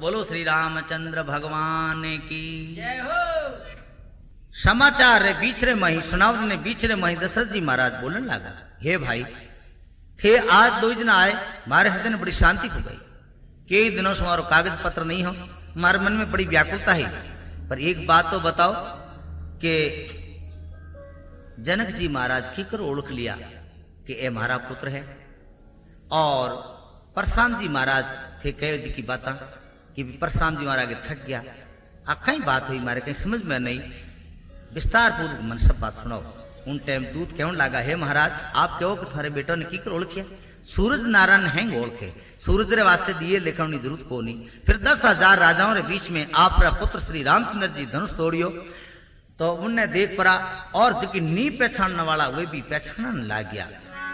बोलो श्री रामचंद्र भगवान की जय हो। समाचार रे बीचरे मही सुनाव ने बीचरे मही दशरथ जी महाराज बोलने लगा, हे भाई थे आज 2 दिन आए, मारे हृदय में बड़ी शांति हो गई। कई दिनों से हमारो कागज पत्र नहीं हो, हमारे मन में बड़ी व्याकुलता है। पर एक बात तो बताओ कि जनक जी महाराज की कर ओळख लिया कि ए हमारा पुत्र है, और परशुराम जी महाराज थे कहे जी की बात कि परशुराम जी महाराज थक गया। कई बात हुई मारे कहीं समझ में नहीं, विस्तार पूर्वक मन सब बात सुनाओ। उन टाइम दूत कहने लगा, हे महाराज आप कहो कि थारे बेटो ने की कर ओळखिया? सूरज नारायण हैं ओळखे, सूरज रे वास्ते दिए लिखने की जरूरत को नहीं। फिर 10,000 राजाओं रे बीच में आप पुत्र श्री रामचंद्र जी धनुष तोड़ियो तो उनने देख पड़ा, और जो कि नी पहचानने वाला वे भी पहचानने लग गया।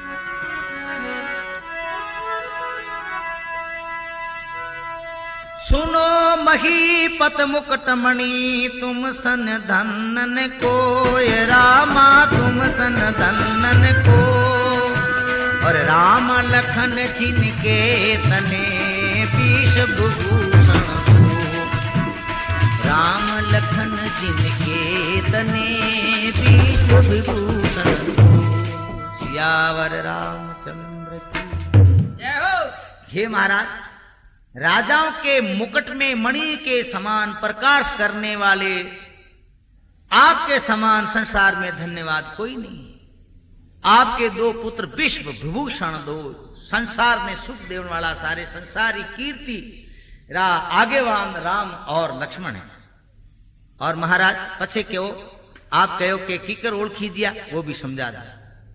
सुनो महीपत मुकुटमणि तुम सन धनन को, रामा तुम सन धनन को, और राम लखन जिनके तने विष विभूषण को, राम लखन जिनके तने विष विभूषण को, सियावर रामचंद्र की जय हो। हे महाराज, राजाओं के मुकुट में मणि के समान प्रकाश करने वाले आपके समान संसार में धन्यवाद कोई नहीं। आपके 2 पुत्र विश्व विभूषण 2 संसार में सुख देने वाला सारे संसारी कीर्ति आगेवान राम और लक्ष्मण है। और महाराज पछे क्यों आप कहो के कीकर ओळखी दिया, वो भी समझा दिया।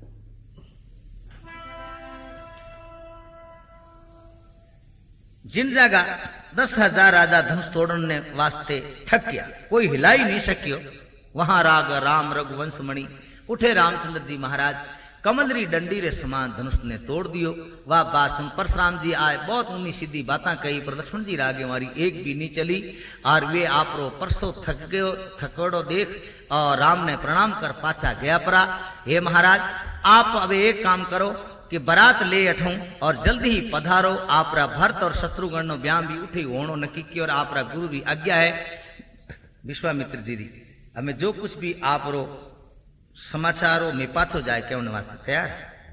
जिन जगह 10,000 राजा धनुष तोड़ने वास्ते थक गया, कोई हिला ही नहीं सकियो, वहां राग राम रघुवंश मणि उठे रामचंद्र जी महाराज कमलरी डंडी रे समान धनुष ने तोड़ दियो। वाह बासन परशुराम जी आए, बहुत ऊनी सीधी बातें कही, पर लक्ष्मण जी रागे हमारी एक भी नहीं चली। और वे आप रो परसों थक गयो, थकोड़ो देख और राम ने प्रणाम कर पाचा गया परा। हे महाराज आप अब एक काम करो कि बारात ले अठूं और जल्दी ही पधारो। आपरा भरत और शत्रुघ्न नो ब्याह भी उठी होनो नक्की की, और आपरा गुरु की आज्ञा है विश्वामित्र दीदी हमें जो कुछ भी आप रो समाचारों में पाथो जाए क्यों वास्ते तैयार।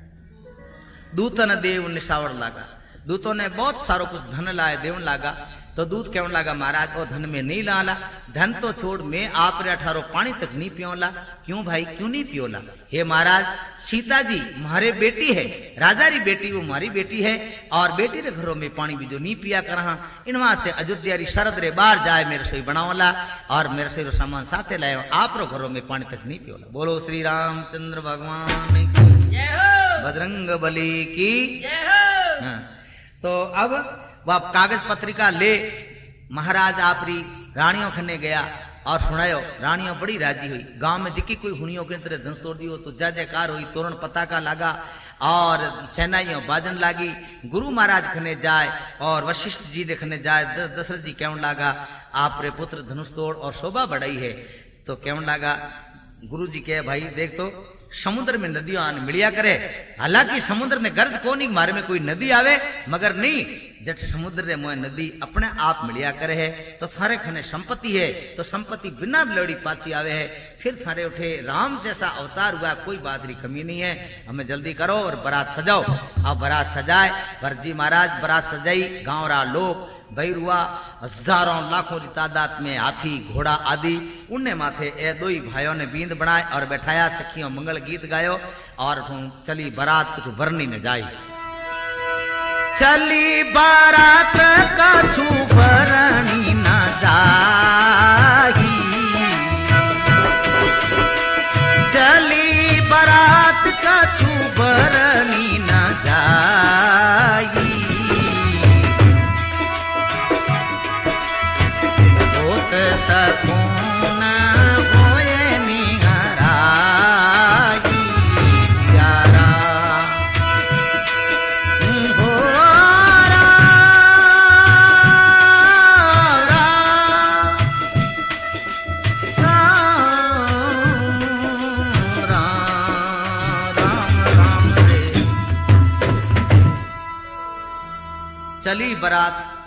दूतन देव निशावर लागा, दूतों ने बहुत सारो कुछ धन लाए देवन लागा। तो दूत कहने लगा, महाराज वो धन में नहीं लाला, धन तो छोड़ मैं आप रे 18 पानी तक नहीं पियोला। क्यों भाई क्यों नहीं पियोला? हे महाराज सीता जी हमारे बेटी है, राजा री बेटी वो हमारी बेटी है, और बेटी रे घरों में पानी भी जो नहीं पिया कर, इन वास्ते अयोध्या री शरद रे बाहर जाए मेरे रसोई बनावला और मेरे से रो सामान साथे लाए, आप रो घरों में पानी तक नहीं पियोला। बोलो श्री रामचंद्र भगवान की जय हो। बजरंग बली की जय हो। हाँ। तो अब वह कागज पत्रिका ले महाराज आपरी रानियों खने गया और सुनायो। रानियों बड़ी राजी हुई, गांव में जिकी कोई हुनियों के तरह धनुष तोड़ दियो तो जय जयकार हुई, तोरण पताका लागा और सेनाइयों बाजन लागी। गुरु महाराज खने जाए और वशिष्ठ जी ने खने जाए, दशरथ जी कहने लगा आप रे पुत्र धनुष तोड़ और शोभा बढ़ाई है। तो कहने लगा गुरु जी कहे भाई देख तो समुद्र में नदियों आने मिलिया करे, हालांकि समुद्र ने गर्ज को नहीं मारे में कोई नदी आवे, मगर नहीं जब समुद्र रे मोह नदी अपने आप मिलिया करे है। तो थारे खने संपत्ति है तो संपत्ति बिना लड़ी पाची आवे है। फिर थारे उठे राम जैसा अवतार हुआ, कोई बात री कमी नहीं है। हमें जल्दी करो और बारात सजाओ। अब बारात सजाए, भरतजी महाराज बारात सजाई, गांव रा लोग बैरुआ हजारों लाखों की तादाद में हाथी घोड़ा आदि उनने माथे ए 2 भाइयों ने बींद बनाए और बैठाया, सखियों मंगल गीत गायो और चली बारात कुछ बरनी में जाई। चली बारात कछु बरनी न जाही, चली बारात कछु बरनी न जाही, सकून होए निहराई यारा हो रा, राम रे। चली बारात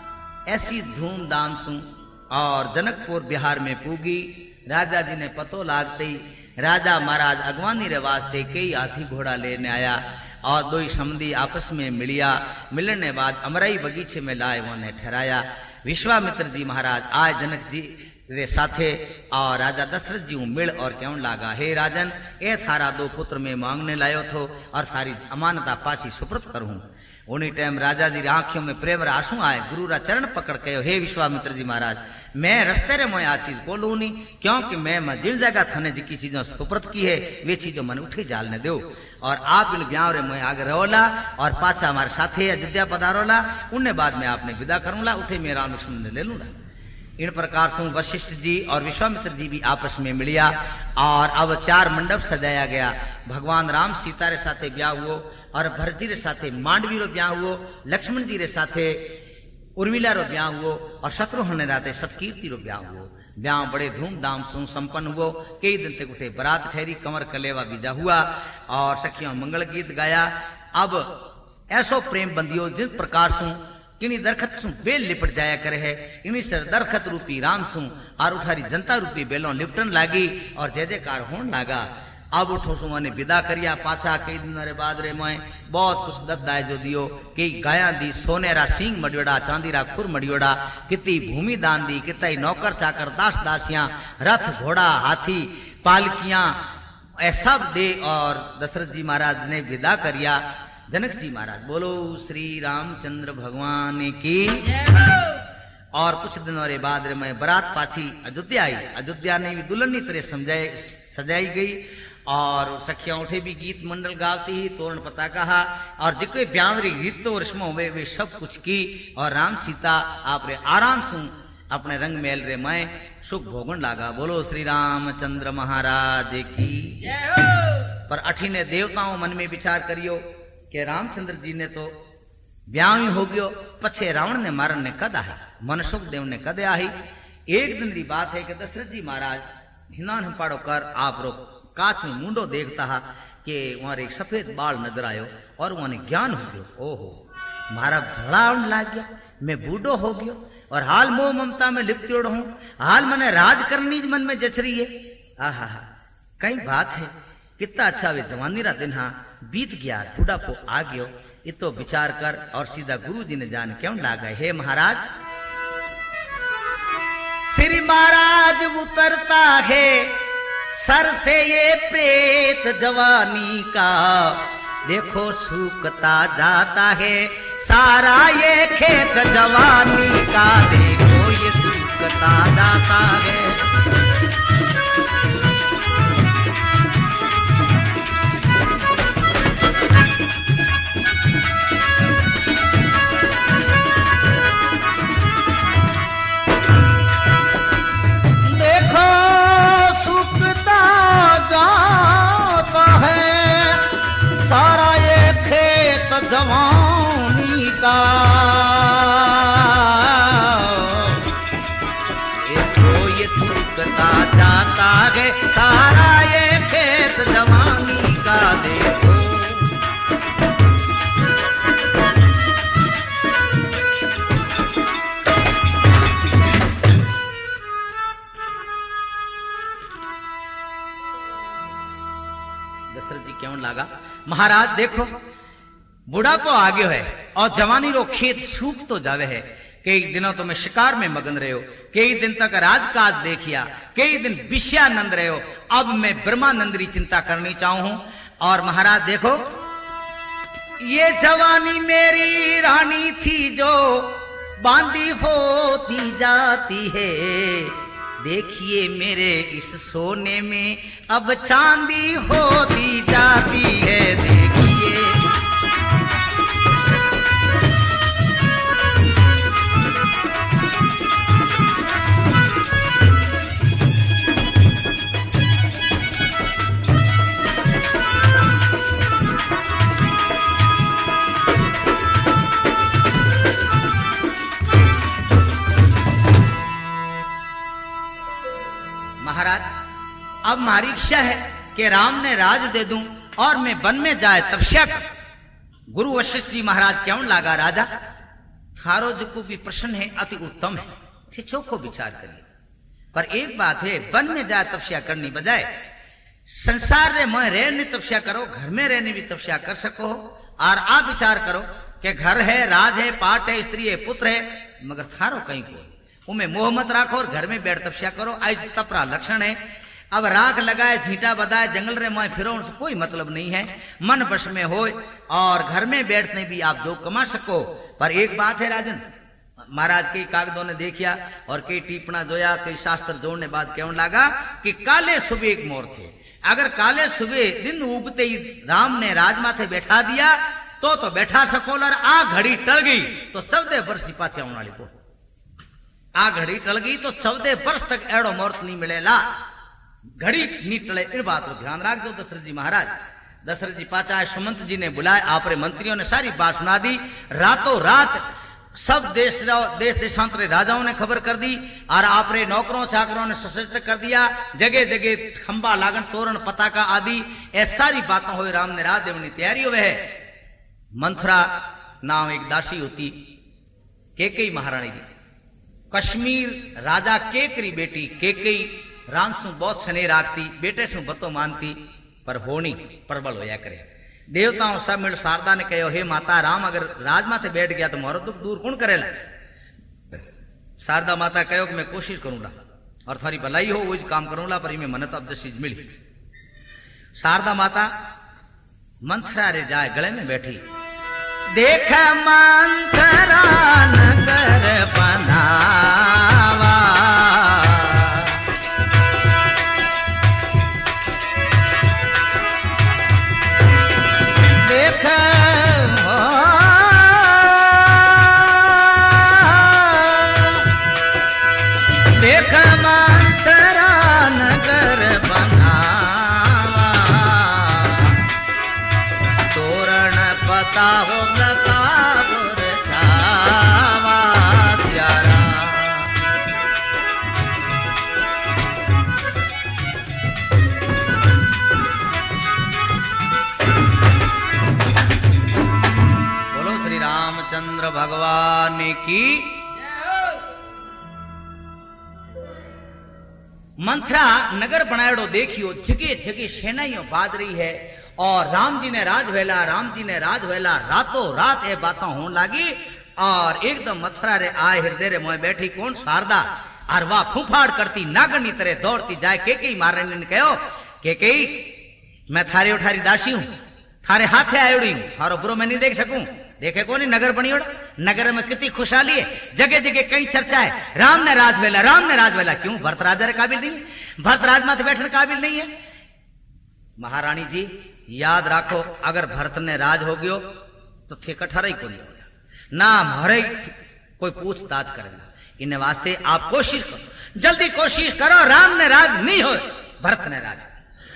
ऐसी धूमधाम सु और जनकपुर बिहार में पूगी। राजा जी ने पतो लागते ही राजा महाराज अगवानी रे वास्ते कई हाथी घोड़ा लेने आया और दो ही समधी आपस में मिलिया। मिलने बाद अमराई बगीचे में लाए उन्हें ठहराया। विश्वामित्र जी महाराज आए जनक जी रे साथे और राजा दशरथ जी मिल और क्यों लागा, हे राजन ए थारा दो पुत्र में मांगने लायो थो और थारी अमानता पाछी सुप्रत करूं। उन्हीं टाइम राजा जी आंखों में प्रेम आंसू आए। गुरु रा चरण पकड़ के, हे विश्वामित्र जी महाराज मैं रस्ते रे मैं आ चीज बोलू नहीं, क्योंकि मैं जिन जगह थाने जिकी चीजों सुप्रत की है वे चीजों मन उठे जालने दो और आप इन ब्याह रे मैं आगे रहोला और पाछा हमारे साथे अयोध्या पधारोला। उन्हें बाद में आपने विदा करूंगा, उठे मैं राम लक्ष्मण ने ले लूंगा। इन प्रकार से वशिष्ठ जी और विश्वामित्र जी भी आपस में मिलिया और अब 4 मंडप सजाया गया। भगवान राम सीता रे साथे ब्याह हुओ और भरत जी रे साथे मांडवी रो ब्याह हुओ, लक्ष्मण जी रे साथे उर्मिला रो ब्याह हुओ और शत्रुघ्न ने राते सतकीर्ति रो ब्याह हुओ। ब्याह बड़े धूमधाम से संपन्न हुओ। कई दिन तक उठे बरात ठहरी, कमर कलेवा विदा हुआ और सखियों मंगल गीत गाया। अब ऐसो प्रेम बंदियो जिस प्रकार से किन्हीं दरखत सु बेल लिपट जाया करे है, इन्हीं से दरखत रूपी राम सु और उठारी जनता रूपी बेलों लिपटन लागी और जय जयकार होने लागा। अब उठो सु मैंने विदा करिया। पाछा कई दिन रे बाद रे मैं बहुत कुछ दत्ताए जो दियो, कई गाया दी, सोनेरा सींग मडियोड़ा, चांदीरा खुर मडियोड़ा, कितनी भूमि दान दी, कितई नौकर चाकर दास दासियां, रथ घोड़ा हाथी पालकियां ऐसा दे और दशरथ जी महाराज ने विदा करिया। जनक जी महाराज बोलो श्री रामचंद्र भगवान की। और कुछ दिनों रे बाद रे मैं बरात पाछी अयोध्या आई। अयोध्या ने भी दुल्हनी तरह सजाई गई और सखियां उठे भी गीत मंडल गाती ही, तोरण पता कहा और जिको ब्यावरी रीतो रस्मों वे सब कुछ की और राम सीता आप रे आराम से अपने रंग महल रे मैं सुख भोगन लागा। बोलो श्री रामचंद्र महाराज की। पर अठीने देवताओं मन में विचार करियो कि रामचंद्र जी ने तो ब्याह ही हो गयो, पछे रावण ने मारन ने कद आहे, मनसुख देव ने कद आई। एक दिन री बात है कि दशरथ जी महाराज हिनान पाड़ो कर आप रो काच में मुंडो देखता हा कि वहां एक सफेद बाल नजर आयो और वहां ज्ञान हो गयो, ओहो मारा धड़ावन लाग गया, मैं बूढ़ो हो गयो और हाल मोह ममता में लिप्त हूं, हाल मने राज करनी मन में जच रही है। आहा कई बात है, कितना अच्छा वे जवानी रा दिन हाँ बीत गया, बुढ़ापो आ गयो। ये तो विचार कर और सीधा गुरु जी ने जान क्यों लागा। हे महाराज श्री महाराज उतरता है सर से ये प्रेत जवानी का, देखो सूखता जाता है सारा ये खेत जवानी का, देखो ये सूखता जाता है। जवानी का ये सूखता जाता है सारा ये खेत जवानी का, देखो दशरथ जी क्यों लागा। महाराज देखो बुढ़ापो आ गयो है और जवानी रो खेत सूख तो जावे है। कई दिनों तो मैं शिकार में मगन रहे हो, कई दिन तक राजकाज देखिया, कई दिन विषयानंद रहे हो, अब मैं ब्रह्मानंद री चिंता करनी चाहूं हूं। और महाराज देखो ये जवानी मेरी रानी थी जो बांधी होती जाती है, देखिए मेरे इस सोने में अब चांदी होती जाती है, देखिए महाराज अब हमारी इच्छा है कि राम ने राज दे दूं और मैं वन में जाए तपस्या कर। गुरु वशिष्ठ जी महाराज क्यों लागा राजा थारो जो भी प्रश्न है अति उत्तम है, थे चोखो विचार करिए। पर एक बात है, वन में जाए तपस्या करनी बजाय संसार रे में रहने तपस्या करो, घर में रहने भी तपस्या कर सको। और आप विचार करो कि घर है, राज है, पाट है, स्त्री है, पुत्र है, मगर थारो कहीं को उमें मोह मत राखो और घर में बैठ तपस्या करो। आज तपरा लक्षण है। अब राख लगाए, झींटा बदाए, जंगल रे में फिरो, उनसे कोई मतलब नहीं है। मन वश में हो और घर में बैठने भी आप जो कमा सको। पर एक बात है राजन, महाराज कई कागजों ने देखिया और कई टिप्पणा जोया, कई शास्त्र जोड़ने बाद कहने लगा कि काले सुबह एक मोर थे। अगर काले सुबह दिन उगते ही राम ने राजमाथे बैठा दिया तो बैठा सकोल, और आ घड़ी टल गई तो 14 वर्ष पाछे आने वाली को आ घड़ी टल गई तो 14 वर्ष तक एड़ो मोर्त नहीं मिलेला। घड़ी नहीं टले, इन बात को ध्यान रख दो। दशरथ जी महाराज, दशरथ जी पाचा सुमंत जी ने बुलाए, आपरे मंत्रियों ने सारी बात सुना दी। रातों रात सब देश देशांतरे राजाओं ने खबर कर दी और आपरे नौकरों चाकरों ने सशस्त्र कर दिया। जगह जगह खंबा लागन, तोरण, पताका आदि ये सारी बातें हुई। राम ने रात देवनी तैयारी हुए है। मंथरा नाम एक दासी होती, केकई महारानी जी, कश्मीर राजा केकरी बेटी केकई राम सु बहुत स्नेह राखती, बेटे सु बतो मानती, पर होनी प्रबल होया करे। देवताओं सब मिल शारदा ने कहो, हे माता राम अगर राजमाथे बैठ गया तो मोरो दुख दूर कौन करेला। शारदा माता कहो कि मैं कोशिश करूंगा और थारी भलाई हो वो काम करूंगा, पर इमें मनत अब चीज मिली। शारदा माता मंथरा रे जाए गले में बैठी, देख मंथरा नगर बनावा, देख देख मंथरा नगर बनावा, तोरण पता हो चंद्र भगवान की। मंथरा नगर बनाएड़ो देखियो, जगह जगह सेनाइयों बाज रही है और राम जी ने राज वेला, राम जी ने राज वेला। रातों रात ये बातें होने लगी और एकदम मथुरा रे आए हृदय रे मोह बैठी कौन शारदा, और वह फूफाड़ करती नागनी तरह दौड़ती जाए। केकई महारानी ने कहो, केकई मैं थारे उठारी दासी हूं, थारे हाथे आयोड़ी हूं, थारो बुरो मैं नहीं देख सकूं। देखे को नहीं नगर बनी ओड़ा, नगर में कितनी खुशहाली है, जगह जगह कई चर्चा है, राम ने राज वेला, राम ने राज वेला। क्यों? भरत राजा रे काबिल नहीं है, भरत राजमाथे बैठने काबिल नहीं है। महारानी जी याद राखो, अगर भरत ने राज हो गयो तो थे कठहरा ही को नहीं होगा ना, हरे कोई पूछताछ करेगा। इन वास्ते आप कोशिश करो, जल्दी कोशिश करो, राम ने राज नहीं हो, भरत ने राज।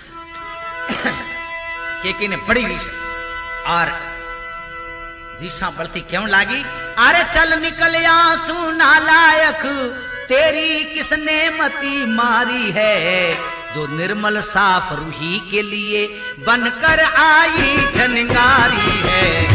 केकी ने बड़ी रीस और रीसा बढ़ती क्यों लागी? अरे चल निकल आंसू नालायक, तेरी किसने मती मारी है, जो निर्मल साफ रूही के लिए बनकर आई झनगारी है।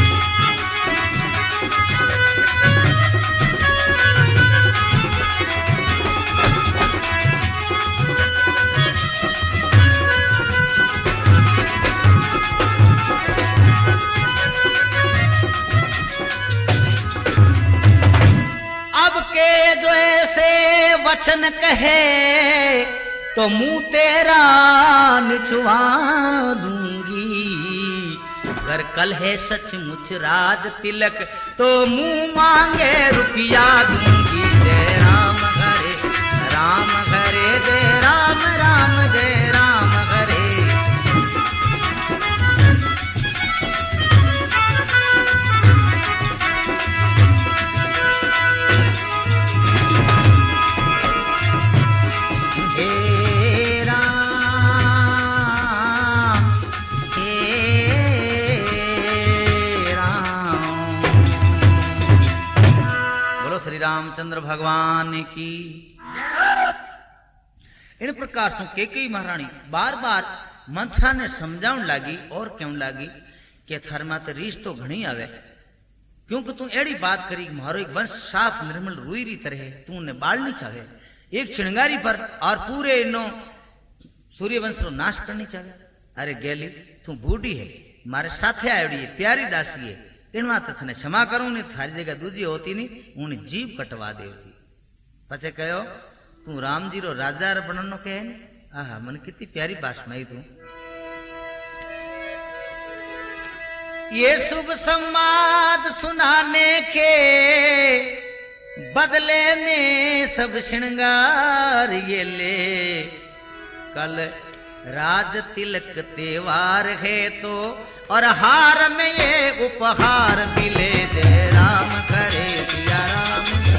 के जो ऐसे वचन कहे तो मुंह तेरा निचवा दूंगी, अगर कल है सचमुच राज तिलक तो मुंह मांगे रुपया दूंगी। जय राम हरे राम हरे जय राम राम जय राम हरे। रामचंद्र भगवान की। इन प्रकार से केकई महारानी बार बार मंथरा ने समझाउन लागी और क्यों लागी कि थार माते रीस तो घणी आवे, क्योंकि तू एड़ी बात करी मारो एक वंश साफ निर्मल रुई री तरह तू ने बालनी चाहे एक चिणगारी पर और पूरे इनो सूर्यवंश रो नाश करनी चाहे। अरे गेली तू बूढ़ी है मारे साथे आयोड़ी है प्यारी दासी है इन बात थने क्षमा करूं ने थारी जगह दूजी होती नहीं उन्हें जीव कटवा देती। पछे कहो तू राम जी रो राजा बननो कहे ने आहा मन कितनी प्यारी बात सुनाई तू। ये शुभ संवाद सुनाने के बदले में सब श्रृंगार ये ले कल राज तिलक त्योहार है तो और हार में ये उपहार मिले दे राम करे दिया राम।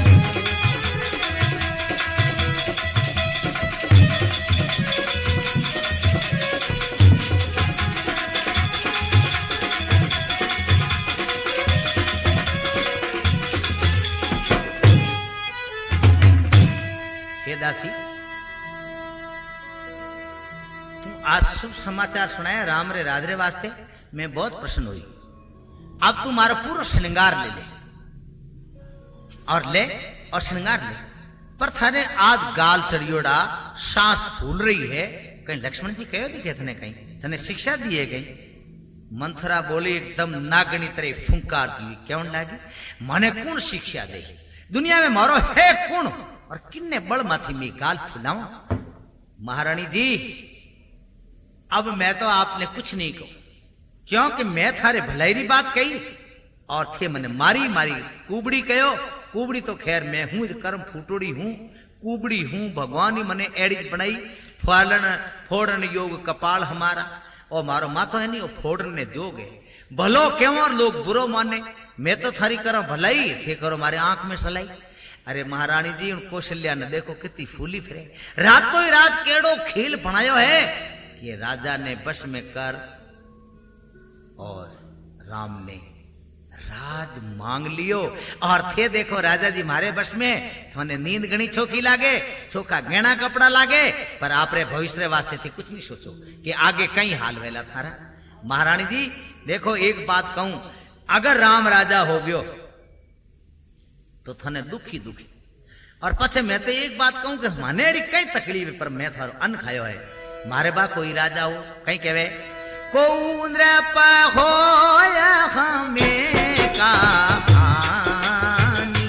दासी तुम आज शुभ समाचार सुनाया राम रे राज रे वास्ते मैं बहुत प्रसन्न हुई। अब तू मारो पूरा श्रृंगार ले और श्रृंगार ले पर थाने आज गाल चढ़ियोड़ा सांस फूल रही है कहीं लक्ष्मण जी कहो दिखे थने कहीं तने शिक्षा दी है कहीं। मंथरा बोली एकदम नागणी तरह फुंकार की क्यों लागी मने कौन शिक्षा दे दुनिया में मारो है कौन और किन्ने बड़ माथी में गाल फुलाऊं। महारानी जी अब मैं तो आपने कुछ नहीं कहो क्योंकि मैं थारे भलाई री बात कही और थे मने मारी मारी कुबड़ी कहो कुबड़ी तो खैर मैं हूं कर्म फूटोड़ी हूं कुबड़ी हूं भगवान ही मने एड़ी बनाई फालन फोड़न योग कपाल हमारा और मारो माथो है नहीं वो फोड़न ने जोगे भलो क्यों और लोग बुरो माने मैं तो थारी करो भलाई थे करो मारे आंख में सलाई। अरे महारानी जी उन कौशल्या ने देखो कितनी फूली फिरे रातों ही रात केड़ो खेल बनायो है कि राजा ने बस में कर और राम ने राज मांग लियो और थे देखो राजा जी मारे बस में थोने नींद गणी छोकी लागे छोका गहना कपड़ा लागे पर आपरे भविष्य वास्ते थी कुछ नहीं सोचो कि आगे कई हाल वेला थारा। महारानी जी देखो एक बात कहूं अगर राम राजा हो गयो तो थने दुखी दुखी और पछे मैं तो एक बात कहूं कि माने कई तकलीफ पर मैं थारो अन्न खायो है मारे बा कोई राजा हो कहीं कहवे कौन रे होया हमें कहानी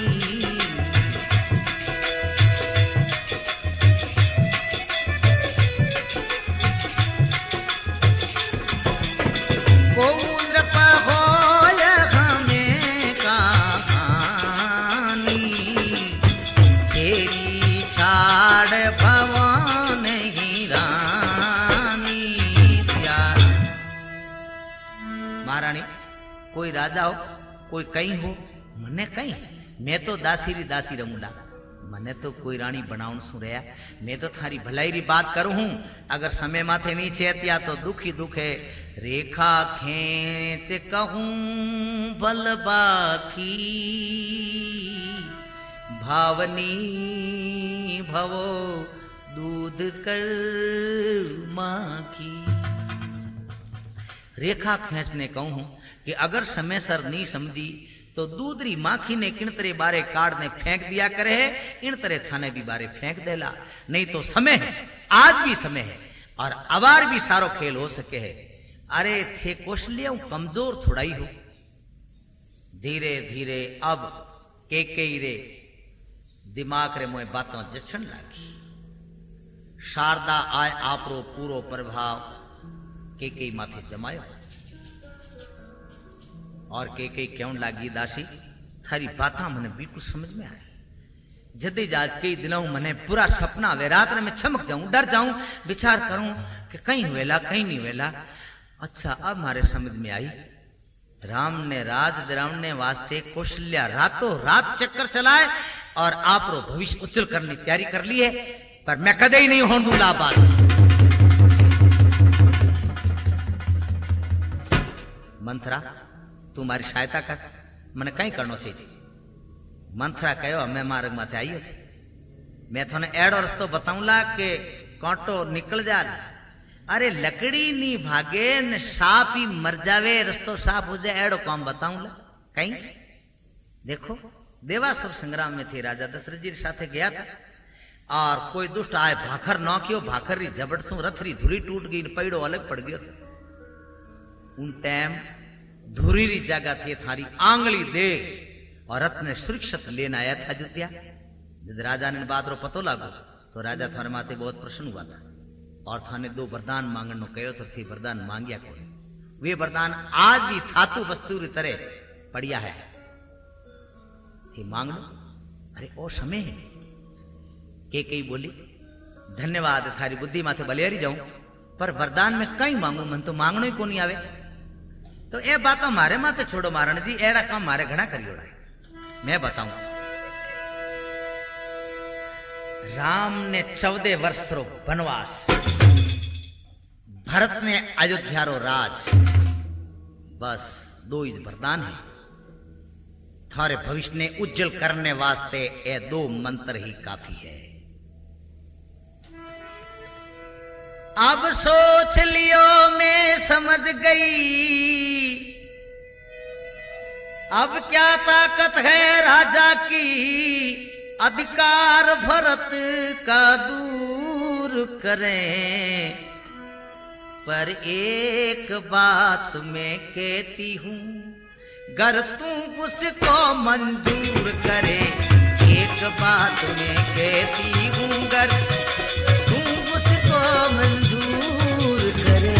कौन रे होया हमें कहानी तेरी छाड़ भवन ही रानी। महारानी कोई राजा हो कोई कहीं हो मने कहीं मैं तो दासी री दासी रहूंगा मने तो कोई रानी बनाउन सु रहा मैं तो थारी भलाई री बात करूं हूं अगर समय माथे नहीं चेतिया तो दुखी दुखे रेखा खेच कहूं बल बाखी भावनी भवो दूध कर माखी। रेखा खींचने कहूं हूं कि अगर समय सर नहीं समझी तो दूधरी माखी ने किणतरे बारे काट ने फेंक दिया करे है इन तरह थाने भी बारे फेंक देला नहीं तो समय है आज भी समय है और अबार भी सारो खेल हो सके है। अरे थे कौशल्या कमजोर थोड़ाई हो धीरे धीरे अब के रे दिमाग रे मोए बातों जछन लागी शारदा आय आपरो पूरो प्रभाव के माथे जमायो और के क्यों लागी दासी थारी बाता मने बिल्कुल समझ में आए जदे जाज कई दिनों मने पूरा सपना वे रात में चमक जाऊं डर जाऊं विचार करूं कि कहीं हुएला कहीं नहीं हुएला। अच्छा अब मारे समझ में आई राम ने राज दिलाने वास्ते कौशल्या रातों रात चक्कर चलाए और आप रो भविष्य उज्जवल करने की तैयारी कर ली है पर मैं कदे ही नहीं होने दूंगा बात। मंथरा तुम्हारी सहायता कर मैंने कहीं करना चाहिए। मंथरा कहो मैं मार्ग माथे आई थी मैं थोने एड़ो रस्तो बताऊंला कि कांटो निकल जा। अरे लकड़ी नी भागे न साप ही मर जावे रस्तो साफ हो जाए एड़ो काम बताऊंला कहीं देखो देवासुर संग्राम में थी, राजा दशरथ जी साथे गया था और कोई दुष्ट आए भाखर नौकियो, भाखर री झबड़ सु रथरी धुरी टूट गई, पैड़ो अलग पड़ गयो था। उन टाइम धुरी री जगह थी थारी आंगली दे और रथ ने सुरक्षित लेना आया था अयोध्या। जब राजा ने बात रो पतो लागो तो राजा थारे माथे बहुत प्रसन्न हुआ था और थाने 2 वरदान मांगनो कहो तो थी वरदान मांगिया कोई। वे वरदान आज भी धातु वस्तु री तरह पड़िया है, थी मांग लो। अरे ओ समय है के कई बोली धन्यवाद थारी बुद्धि माथे बलियारी जाऊं, पर वरदान में कई मांगू, मन तो मांगनो ही को नहीं आवे। तो ए बातों मारे माथे छोड़ो महाराण जी, एड़ा काम मारे घना करियोड़ा है। मैं बताऊं, राम ने 14 वर्ष रो वनवास, भरत ने अयोध्या रो राज, बस 2 ही वरदान है थारे भविष्य ने उज्जवल करने वास्ते। ये 2 मंत्र ही काफी है। अब सोच लियो मैं समझ गई, अब क्या ताकत है राजा की, अधिकार भरत का दूर करें। पर एक बात मैं कहती हूं, गर तू उसको मंजूर करे। एक बात मैं कहती हूं, गर तू उसको मंजूर करे।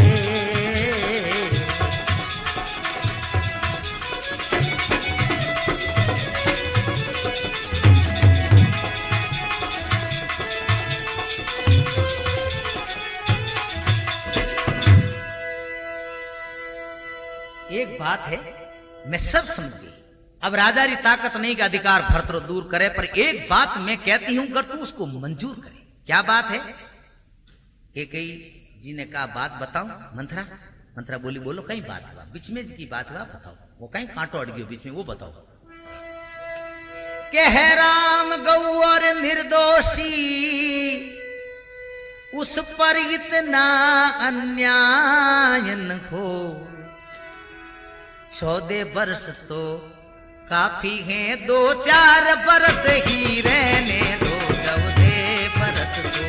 एक बात है, मैं सब समझ गई, अब राजा री ताकत नहीं का अधिकार भरत रो दूर करे, पर एक बात मैं कहती हूं अगर तू उसको मंजूर करे। क्या बात है? के कई जी ने कहा बात बताऊं मंथरा? मंथरा बोली बोलो कई बात हुआ, बीच में की बात हुआ बताओ, वो कहीं कांटो अड़ गयो बीच में, वो बताओ। के है राम गौर निर्दोषी, उस पर इतना अन्याय न हो। 14 वर्ष तो काफी हैं, 2-4 बरस ही रहने दो, 14 बरस तो।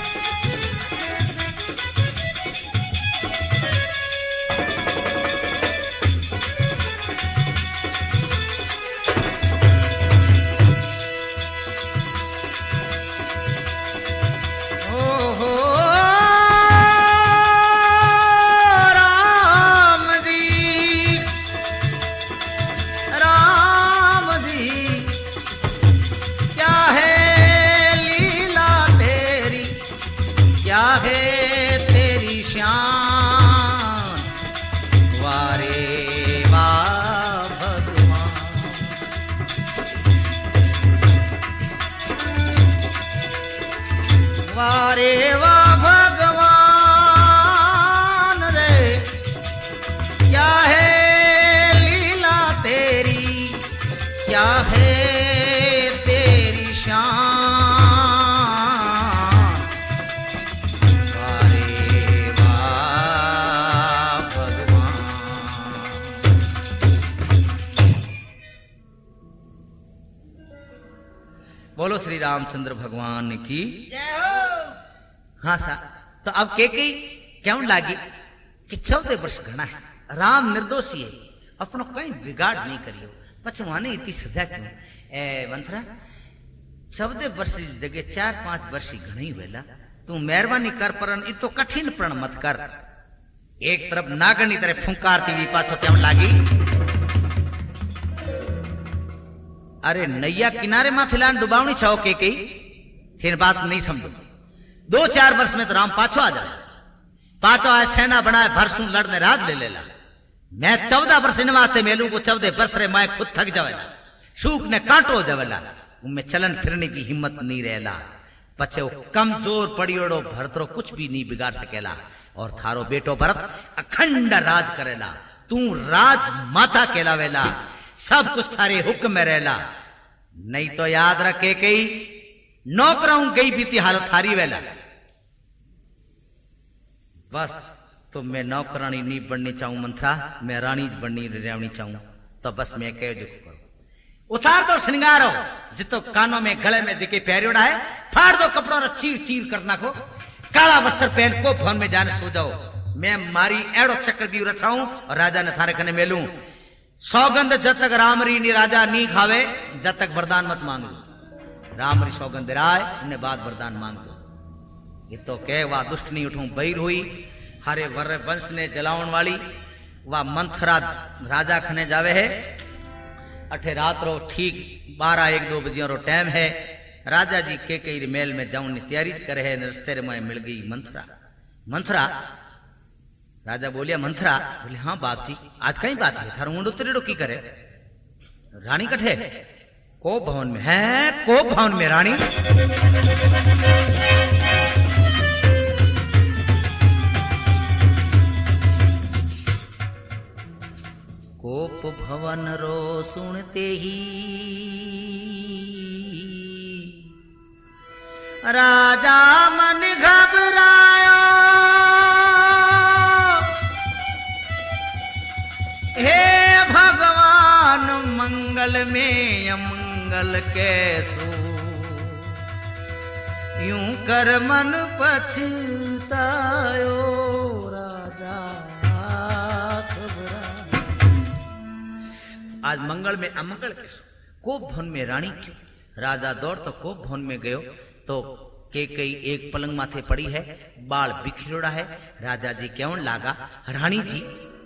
वारे वाह भगवान रे, क्या है लीला तेरी, क्या है तेरी शान। वारे वाह भगवान। बोलो श्री रामचंद्र भगवान की जय हो। हाँ सा, तो अब के कई क्यों लागी कि 14 वर्ष घना है, राम निर्दोषी है, अपनो कहीं बिगाड़ नहीं करियो, पछवाने इतनी सजा क्यों? ए मंथरा 14 वर्ष की जगह 4-5 वर्ष ही घनी वेला, तू मेहरबानी कर परन इतो कठिन प्रण मत कर। एक तरफ नागनी तरह फुंकारती हुई पाछो क्यों लागी? अरे नैया किनारे माथे लान डुबावनी चाहो के कई, फिर बात नहीं समझो। 2-4 वर्ष में तो राम पाछो आ जाए, पाछो आ सेना बनाए भरसू लड़ने राज ले लेला। मैं 14 वर्ष इन वास्ते मेलू को 14 वर्ष रे मैं खुद थक जावेला, सूख ने कांटो देवेला, उनमें चलन फिरने की हिम्मत नहीं रहेला। पछे कमजोर पड़ियोड़ो भरतरो कुछ भी नहीं बिगाड़ सकेला, और थारो बेटो भरत अखंड राज करेला। तू राज माता कहलावेला, सब कुछ थारे हुक्म में रहेला। नहीं तो याद रखे कई नौकराऊ गई बीती हालत हारी वेला। बस तो मैं नौकरानी नहीं बननी चाहूं मंथरा, मैं रानी बननी रहनी चाहूं, तो बस मैं कह जो करो। उतार दो श्रृंगारो जितो कानों में गले में दिखे पैरियोड़ा है, फाड़ दो कपड़ों रा चीर चीर कर नाखो, काला वस्त्र पहन को भवन में जाने सो जाओ। मैं मारी एड़ो चक्र भी रचाऊं और राजा ने थारे कने मेलूं। सौगंध जब तक रामरी नी राजा नी खावे जब तक वरदान मत मांग लो। रामरी सौगंध राय उन्हें बाद वरदान मांग लो। ये तो कह वह दुष्ट नहीं उठूं बहिर हुई हरे वर्र वंश ने जलाउन वाली वह मंथरा राजा खने जावे है। अठे रात रो ठीक 12-1-2 बजे रो टाइम है। राजा जी के कई मेल में जाऊन तैयारी करे है। रस्ते रे में मिल गई मंथरा। मंथरा राजा बोलिया मंथरा, बोले हाँ बाप जी आज कई बात है, थारो मुंडो तेरेडो की करे? रानी कठे? को भवन में है, को भवन में रानी। कोप भवन रो सुनते ही राजा मन घबरायो। हे भगवान मंगल में अमंगल कैसो, यूं कर मन पछतायो। राजा आज मंगल में अमंगल कैसो, कोप भवन में रानी क्यों? राजा दौड़ तो कोप भवन में गयो तो के कई एक पलंग माथे पड़ी है, बाल बिखरोड़ा है। राजा जी क्यों लागा, रानी जी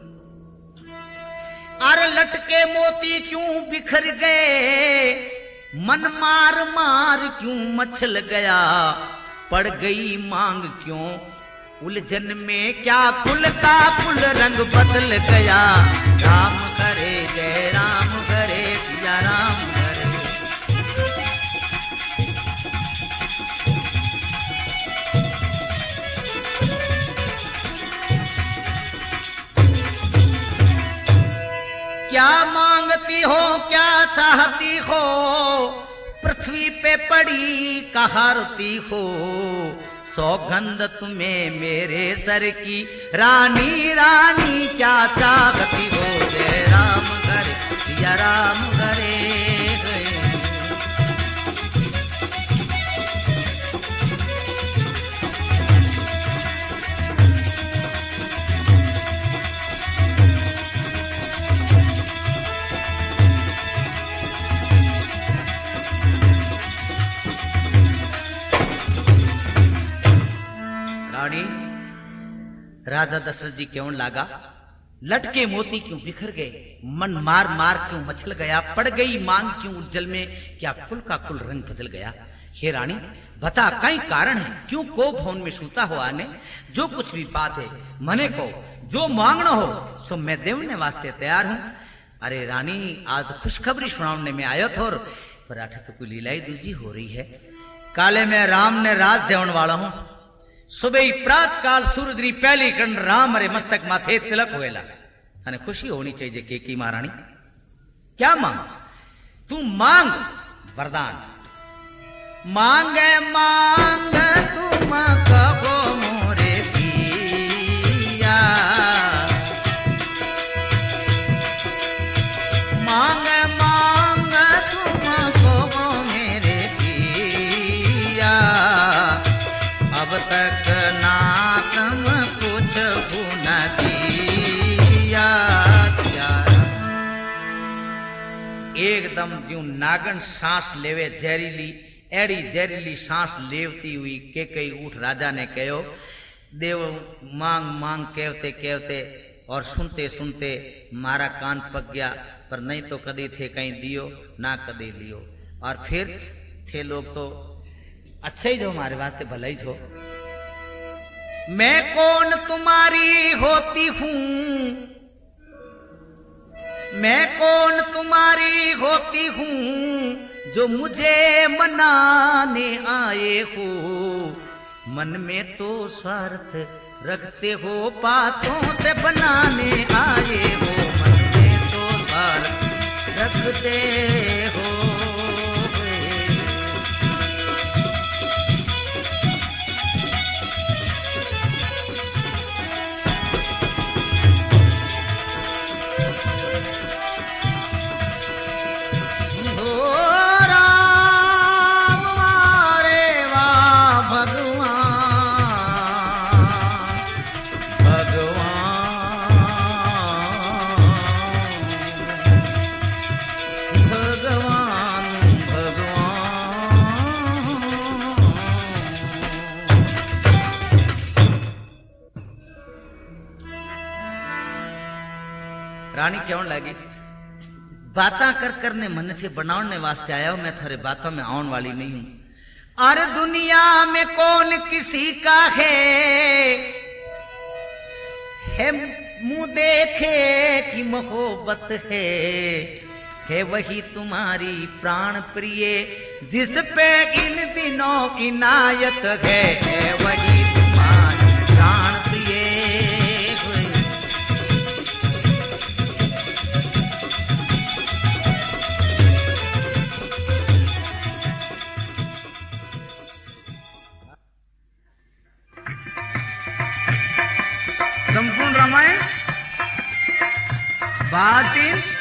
अरे लटके मोती क्यों बिखर गए, मन मार मार क्यों मचल गया, पड़ गई मांग क्यों उलझन में, क्या फुल का फुल रंग बदल गया। राम करे जय राम करे पिया राम करे। क्या मांगती हो क्या चाहती हो, पृथ्वी पे पड़ी कहारती हो, सौगंध तुम्हें मेरे सर की, रानी रानी क्या चाहती हो। जय राम करे सिया राम करे। राजा दशरथ जी क्यों लागा, लटके मोती क्यों बिखर गए, मन मार मार क्यों मचल गया, पड़ गई मांग क्यों उज्जल में, क्या कुल का कुल रंग बदल गया। हे रानी बता कई कारण है, क्यों को भवन में सूता हो आने, जो कुछ भी बात है मने को, जो मांगना हो सो मैं देवने वास्ते तैयार हूं। अरे रानी आज खुशखबरी सुनाने में आयो थो, पर आठ तो कोई लीलाई दूजी हो रही है। काले में राम ने राज देवन वाला हूं। सुबह ही प्रात काल सूरज री पहली किरण राम रे मस्तक माथे तिलक होएला। अने खुशी होनी चाहिए केकी महारानी। क्या मांग, तू मांग वरदान। मांगे मांग तुम कहो मोरे पिया, मांगे मांग तुम कहो मेरे पिया, अब तक ना तुम कुछ न दिया। एकदम जो नागन सांस लेवे जहरीली, एड़ी जहरीली सांस लेवती हुई के कई उठ राजा ने कहो, देव मांग मांग कहते कहते और सुनते सुनते मारा कान पक गया, पर नहीं तो कदी थे कहीं दियो ना कदी लियो। और फिर थे लोग तो अच्छे ही जो हमारे वास्ते भले ही जो। मैं कौन तुम्हारी होती हूं, मैं कौन तुम्हारी होती हूं, जो मुझे मनाने आए हो। मन में तो स्वार्थ रखते हो, बातों से बनाने आए हो। मन में तो स्वार्थ रखते हो। रानी कहने लगी बातें कर करने मन से बनाने वास्ते आया हूं, मैं थारे बातों में आने वाली नहीं हूं। अरे दुनिया में कौन किसी का है मुंह देखे कि मोहब्बत है वही तुम्हारी प्राण प्रिय, जिस पे इन दिनों इनायत है वही तुम्हारी प्राण प्रिय। संपूर्ण रामायण 12-3